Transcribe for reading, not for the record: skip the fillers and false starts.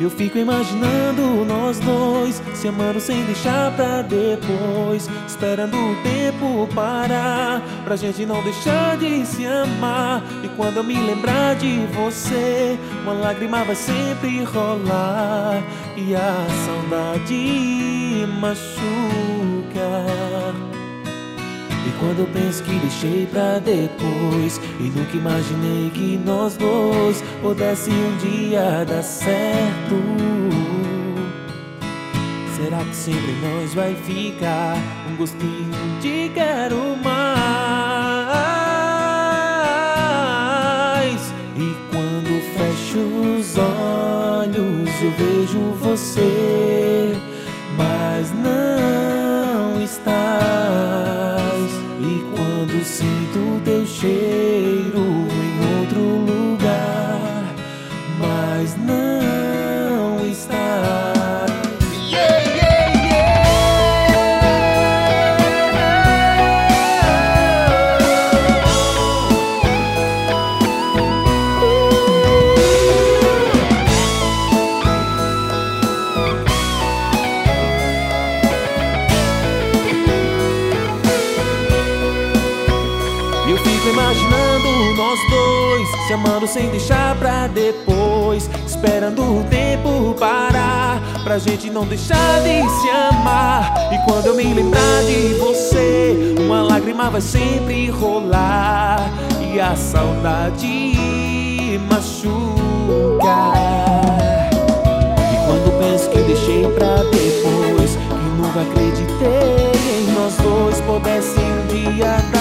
Eu fico imaginando nós dois se amando sem deixar pra depois, esperando o tempo parar pra gente não deixar de se amar. E quando eu me lembrar de você, uma lágrima vai sempre rolar e a saudade machuca. E quando eu penso que deixei pra depois e nunca imaginei que nós dois pudesse um dia dar certo, será que sempre nós vai ficar um gostinho de quero mais? E quando fecho os olhos eu vejo você, mas não estás. E quando sinto teu cheiro em outro lugar, mas não estás. Yeah, yeah, Eu fico imaginando nós dois se amando sem deixar pra depois, esperando o tempo parar pra gente não deixar de se amar. E quando eu me lembrar de você, uma lágrima vai sempre rolar e a saudade machuca. E quando penso que deixei pra depois, que nunca acreditei em nós dois pudesse um dia